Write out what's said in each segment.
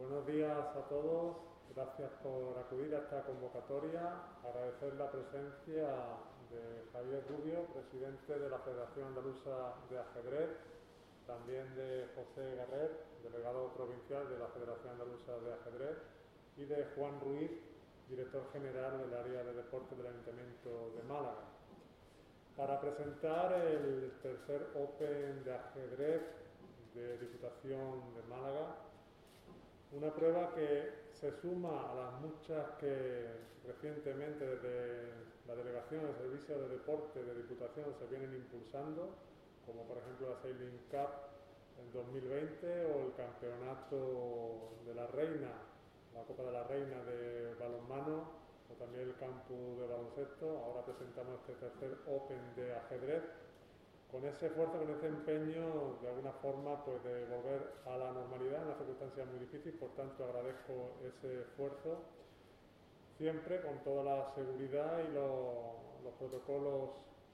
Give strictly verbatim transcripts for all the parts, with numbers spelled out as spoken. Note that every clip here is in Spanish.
Buenos días a todos, gracias por acudir a esta convocatoria. Agradecer la presencia de Javier Rubio, presidente de la Federación Andaluza de Ajedrez, también de José Garret, delegado provincial de la Federación Andaluza de Ajedrez, y de Juan Ruiz, director general del área de deporte del Ayuntamiento de Málaga, para presentar el tercer Open de ajedrez de Diputación de Málaga. Una prueba que se suma a las muchas que recientemente desde la Delegación de Servicios de Deporte de Diputación se vienen impulsando, como por ejemplo la Sailing Cup en dos mil veinte o el Campeonato de la Reina, la Copa de la Reina de balonmano, o también el campus de baloncesto. Ahora presentamos este tercer Open de ajedrez, con ese esfuerzo, con ese empeño de alguna forma pues de volver a la normalidad en una circunstancia muy difícil. Por tanto, agradezco ese esfuerzo, siempre con toda la seguridad y los, los protocolos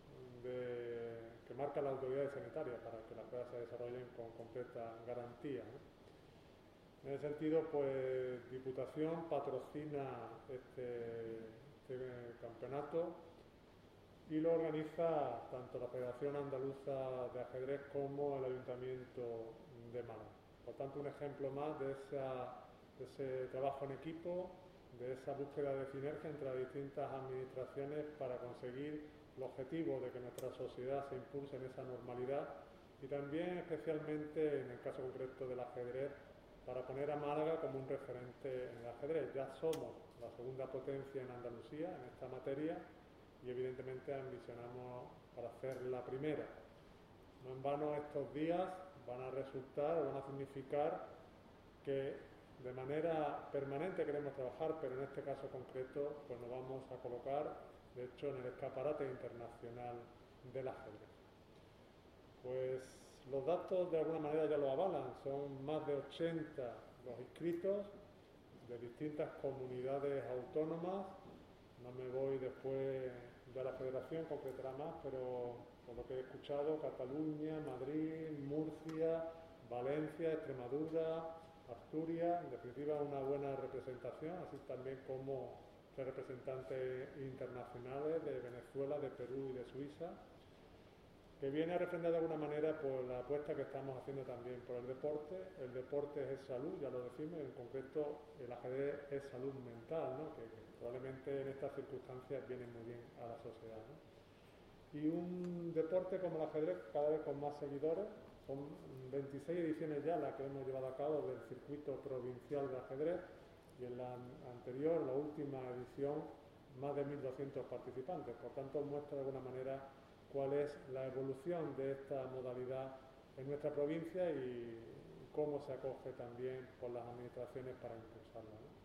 de, que marcan las autoridades sanitarias para que las pruebas se desarrollen con completa garantía, ¿no? En ese sentido, pues Diputación patrocina este, este campeonato y lo organiza tanto la Federación Andaluza de Ajedrez como el Ayuntamiento de Málaga. Por tanto, un ejemplo más de, esa, de ese trabajo en equipo, de esa búsqueda de sinergia entre las distintas administraciones para conseguir el objetivo de que nuestra sociedad se impulse en esa normalidad, y también especialmente en el caso concreto del ajedrez, para poner a Málaga como un referente en el ajedrez. Ya somos la segunda potencia en Andalucía en esta materia y evidentemente ambicionamos para ser la primera. No en vano estos días van a resultar o van a significar que de manera permanente queremos trabajar, pero en este caso concreto pues nos vamos a colocar, de hecho, en el escaparate internacional del ajedrez. Pues los datos de alguna manera ya lo avalan, son más de ochenta los inscritos de distintas comunidades autónomas. No me voy después de la Federación, concretará más, pero por lo que he escuchado, Cataluña, Madrid, Murcia, Valencia, Extremadura, Asturias, en definitiva una buena representación, así también como representantes internacionales de Venezuela, de Perú y de Suiza, que viene a refrendar de alguna manera por la apuesta que estamos haciendo también por el deporte. El deporte es salud, ya lo decimos, en concreto el ajedrez es salud mental, ¿no? que, que probablemente en estas circunstancias viene muy bien a la sociedad, ¿no? Y un deporte como el ajedrez cada vez con más seguidores, son veintiséis ediciones ya las que hemos llevado a cabo del circuito provincial de ajedrez, y en la anterior, la última edición, más de mil doscientos participantes. Por tanto, muestra de alguna manera cuál es la evolución de esta modalidad en nuestra provincia y cómo se acoge también por las administraciones para impulsarla, ¿no?